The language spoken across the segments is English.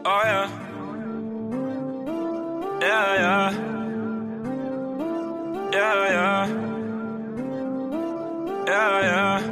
Oh yeah. Yeah, yeah. Yeah, yeah. Yeah, yeah.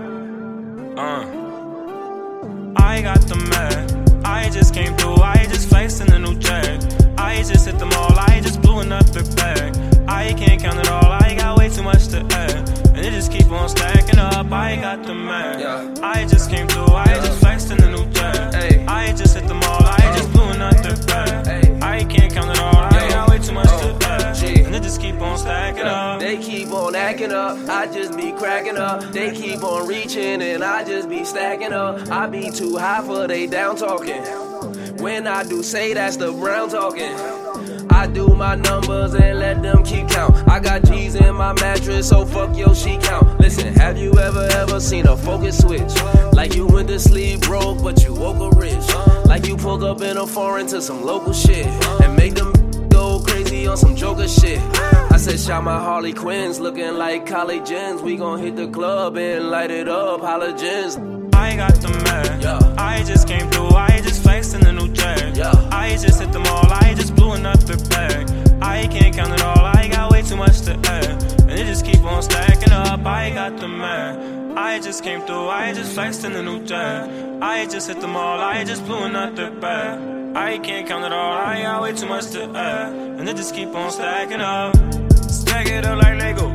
I got the mad. I just came through. I just flexed in the new jag. I just hit the mall. I just blew another bag. I can't count it all. I got way too much to add, and it just keep on stacking up. I got the mad. Yeah. I just came through. I just flexed in the new jag. Hey. I just hit the mall. I just blew another bag. Hey. I can't count it all. I got way too much to add, G. and it just keep on stacking up. They keep on acting up, I just be cracking up. They keep on reaching and I just be stacking up. I be too high for they down talking. When I do say that's the brown talking. I do my numbers and let them keep count. I got G's in my mattress, so fuck your sheet count. Listen, have you ever seen a focus switch? Like you went to sleep broke, but you woke up rich. Like you pulled up in a foreign to some local shit and make them go crazy on some Joker shit. I said, shout my Harley Quinns, looking like Kylie Jenner. We gon' hit the club and light it up, halogens. I got the mad. Yeah. I just came through. I just flexed in the new jag. Yeah. I just hit the mall. I just blew another bag. I can't count it all. I got way too much to add, and it just keep on stacking up. I got the mad. I just came through. I just flexed in the new jag. I just hit the mall. I just blew another bag. I can't count it all. I got way too much to add, and it just keep on stacking up. Stack it up like Legos.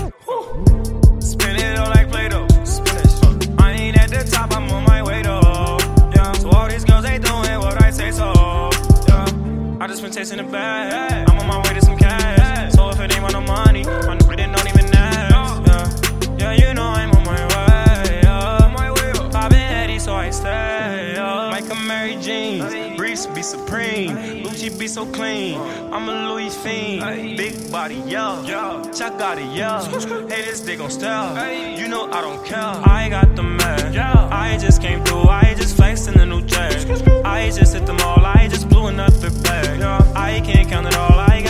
Spin it up like Play-Doh. I ain't at the top, I'm on my way though. Yeah. So all these girls ain't doing what I say so. Yeah. I just been chasing the bag. I'm on my way to some cash. So if it ain't about no money, my nigga don't even ask. Yeah. Yeah, you know I'm on my way. Yeah. Poppin' Eddie, so I stay. Yeah. Mike and Mary Jeans, Breeze be supreme, Gucci be so clean. I'm a Louis fiend, big body, yeah. Chuck got it, yeah. Haters, they gon' stare. You know I don't care. I got the mad. I just came through. I just flexed in the new jag. I just hit the mall. I just blew another bag. I can't count it all. I got